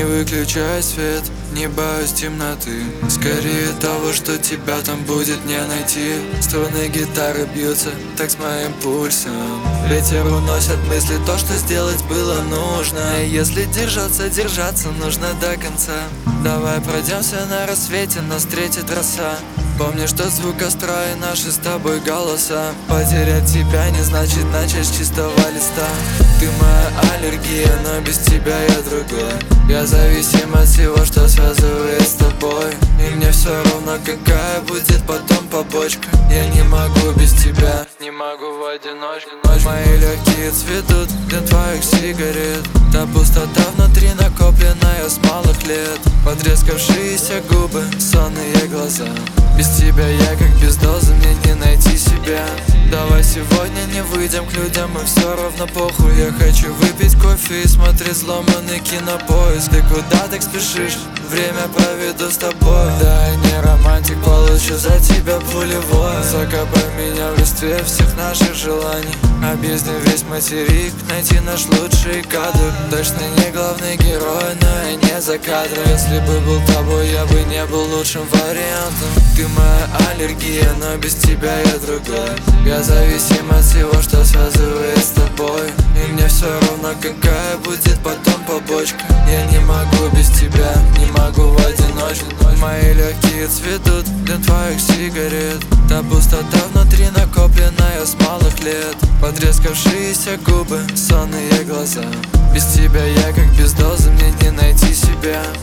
Не выключай свет, не боюсь темноты. Скорее того, что тебя там будет не найти. Струны гитары бьются так с моим пульсом. Ветер уносит мысли, то, что сделать было нужно. И если держаться нужно до конца. Давай пройдемся на рассвете, нас встретит роса. Помни, что звук костра и наши с тобой голоса. Потерять тебя не значит начать с чистого листа. Ты моя аллергия, но без тебя я другой. Я зависим от всего, что связывает с тобой. И мне все равно, какая будет потом побочка. Я не могу без тебя, не могу в одиночку. Мои легкие цветут для твоих сигарет. Та пустота внутри, накопленная с малых лет. Потрескавшиеся губы, сонные глаза. Без тебя я как без дозы, мне не найти себя. Давай сегодня не выйдем к людям, и все равно похуй. Я хочу выпить кофе и смотреть сломанный кинопоиск. Ты куда так спешишь? Время проведу с тобой. Да, я не романтик, получу за тебя пулевое. Закопай меня в листве всех наших желаний. Объездим весь материк, найти наш лучший кадр. Точно не главный герой, но и не за кадром. Если бы был тобой, я бы не был лучшим вариантом. Ты моя аллергия, но без тебя я другой. Я зависим от всего, что связывает с тобой. И мне все равно, какая будет потом побочка. Я не могу без тебя, не могу в одиночку. Мои легкие цветут для твоих сигарет. Та пустота внутри, накопленная с малых лет. Потрескавшиеся губы, сонные глаза. Без тебя я как без дозы, мне не найти себя.